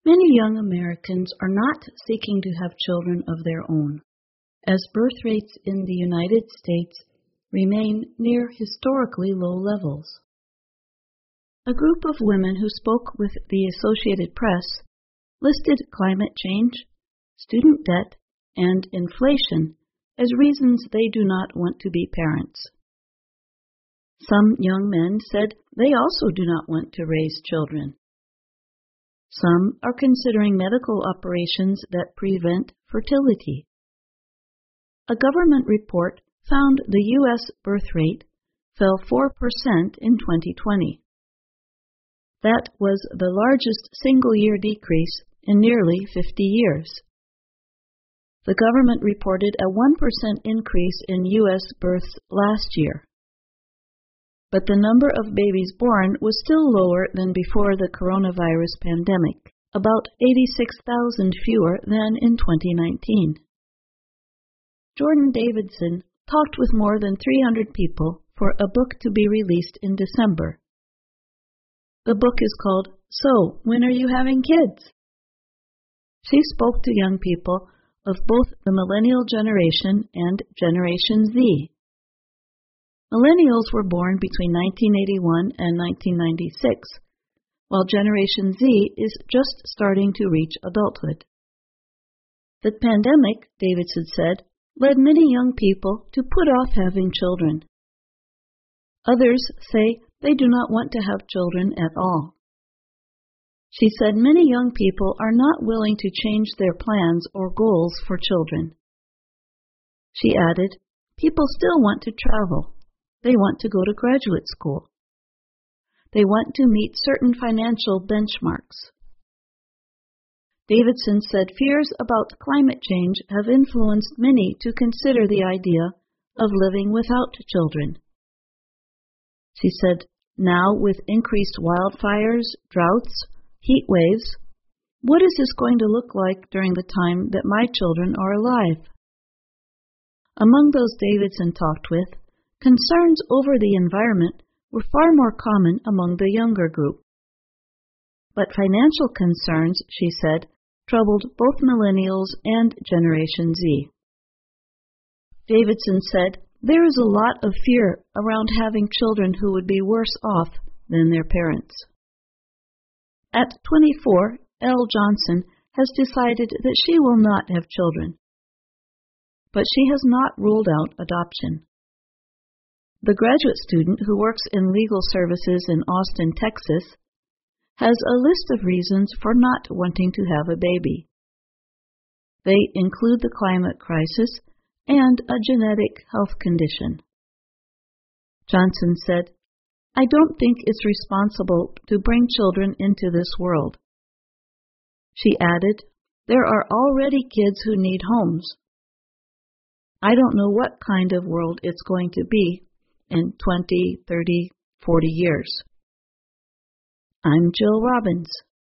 Many young Americans are not seeking to have children of their own, as birth rates in the United States remain near historically low levels. A group of women who spoke with the Associated Press listed climate change, student debt, and inflation as reasons they do not want to be parents. Some young men said they also do not want to raise children. Some are considering medical operations that prevent fertility. A government report found the U.S. birth rate fell 4% in 2020. That was the largest single-year decrease in nearly 50 years. The government reported a 1% increase in U.S. births last year. But the number of babies born was still lower than before the coronavirus pandemic, about 86,000 fewer than in 2019. Jordan Davidson talked with more than 300 people for a book to be released in December. The book is called So, When Are You Having Kids? She spoke to young people of both the millennial generation and Generation Z. Millennials were born between 1981 and 1996, while Generation Z is just starting to reach adulthood. The pandemic, Davidson said, led many young people to put off having children. Others say they do not want to have children at all. She said many young people are not willing to change their plans or goals for children. She added, people still want to travel. They want to go to graduate school. They want to meet certain financial benchmarks. Davidson said fears about climate change have influenced many to consider the idea of living without children. She said, now with increased wildfires, droughts, heat waves, what is this going to look like during the time that my children are alive? Among those Davidson talked with, concerns over the environment were far more common among the younger group. But financial concerns, she said, troubled both millennials and Generation Z. Davidson said, there is a lot of fear around having children who would be worse off than their parents. At 24, Elle Johnson has decided that she will not have children. But she has not ruled out adoption. The graduate student who works in legal services in Austin, Texas, has a list of reasons for not wanting to have a baby. They include the climate crisis and a genetic health condition. Johnson said, I don't think it's responsible to bring children into this world. She added, there are already kids who need homes. I don't know what kind of world it's going to be in 20, 30, 40 years. I'm Jill Robbins.